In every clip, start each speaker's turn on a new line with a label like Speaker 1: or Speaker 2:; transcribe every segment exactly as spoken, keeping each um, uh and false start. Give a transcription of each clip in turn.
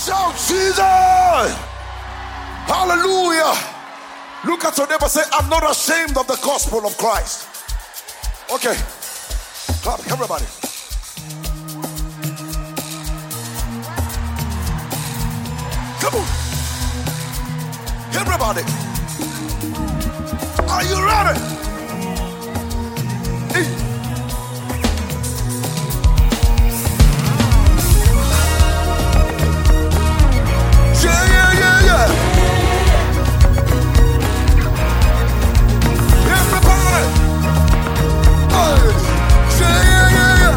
Speaker 1: Shout Jesus! Hallelujah! Look at your neighbor, say, I'm not ashamed of the gospel of Christ. Okay. Clap, everybody. Come on. Everybody. Are you ready? Hey. Yeah, yeah, yeah, yeah. Everybody. Hey. Yeah, yeah, yeah, yeah.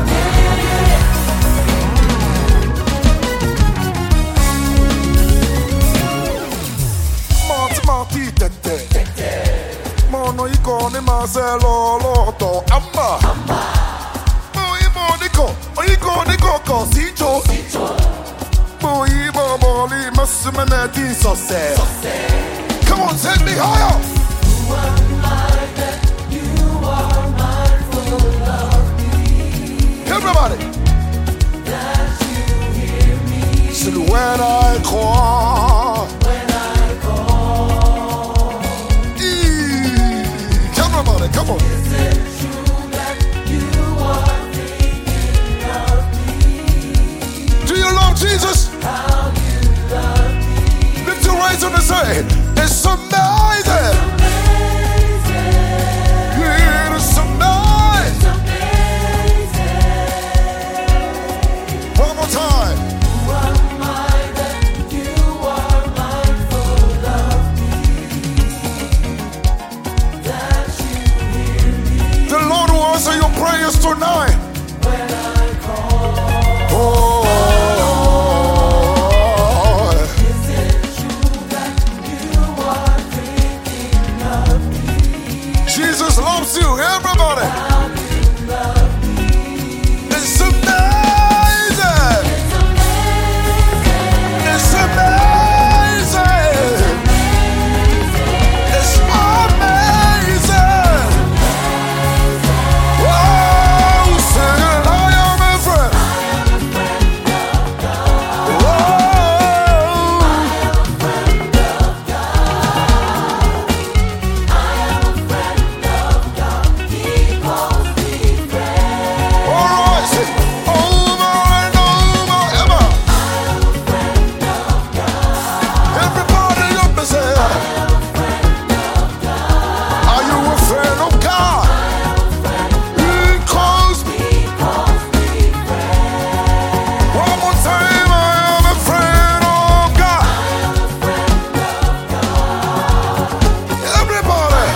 Speaker 1: Monty, Monty, tete. Mono icone Marcelo Lotto. Amma. Moi Monico. Iconico cosito. Moi Boboli. Massimanetti Sose. Come on, take me higher.
Speaker 2: You are mine, that you are mine for your love me.
Speaker 1: Everybody.
Speaker 2: That you hear me.
Speaker 1: So when I call.
Speaker 2: When I call.
Speaker 1: Eee. Everybody, come on.
Speaker 2: Is it true that you are thinking of me?
Speaker 1: Do you love Jesus?
Speaker 2: How you love me.
Speaker 1: Lift your hands on the side. It's amazing.
Speaker 2: Amazing.
Speaker 1: Yeah, it's amazing.
Speaker 2: Amazing.
Speaker 1: One more time.
Speaker 2: You are mine, that you are mine for love me. That you hear me
Speaker 1: The Lord will answer your prayers tonight.
Speaker 2: when I call.
Speaker 1: Oh.
Speaker 2: Is it true that you are thinking of me?
Speaker 1: Jesus loves you, everybody.
Speaker 2: How you love me.
Speaker 1: It's amazing.
Speaker 2: It's amazing.
Speaker 1: It's amazing. It's amazing. Oh, sing it, I am a friend. Oh, all right, say, over and over, ever. Everybody up and say, are you a friend of God? He calls me. One more time, I am a friend of God. Everybody,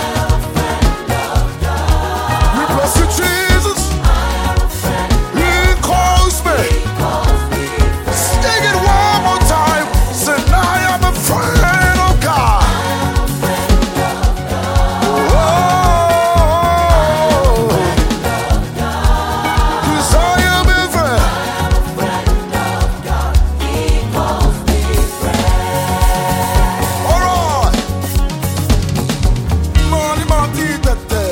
Speaker 1: we bless you, Jesus. He calls me. Sing it one more time. Say, I am a friend of God. Oh, yes, I am a friend. All right. Money, money, tete.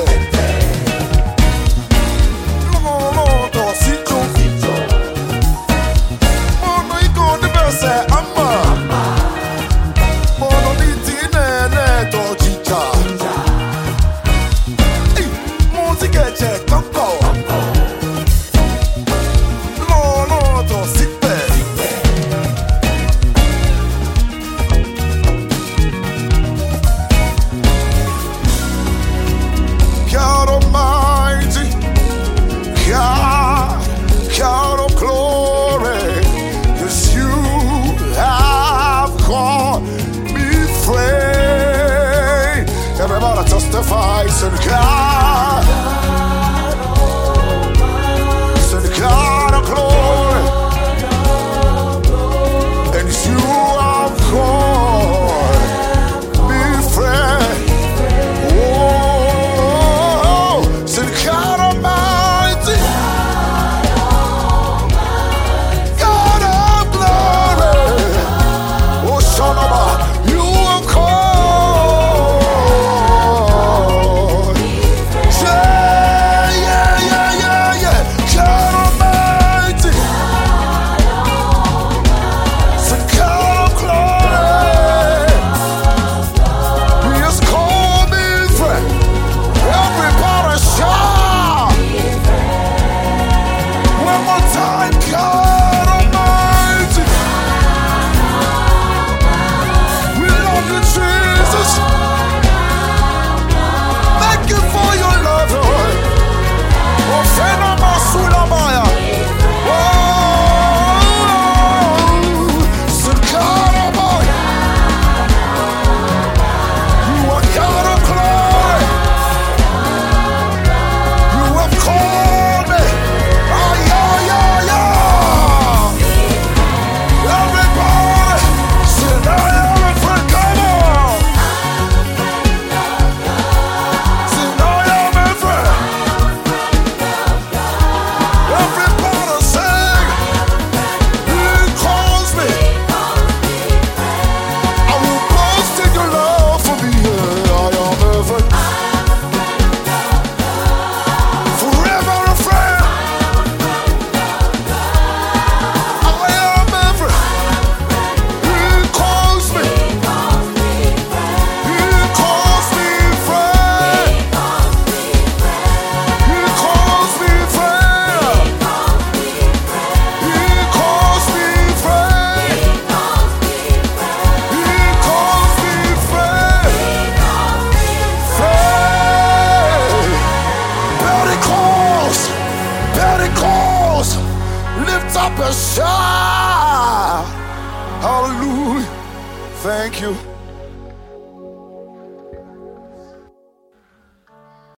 Speaker 1: Lo, lo, dosito. Mono icone verse amma. Mono liti nene dojita. Ehi, musica c'è tanto. Lo, lo, dosite. God Almighty, God, God of glory, yes, you have called me friend. Everybody testify, say God, say God of glory, and you have called me friend. Oh, say God Almighty, God of glory. Oh, Shanaba, you have called Ghost, lift up a shout. Hallelujah. Thank you.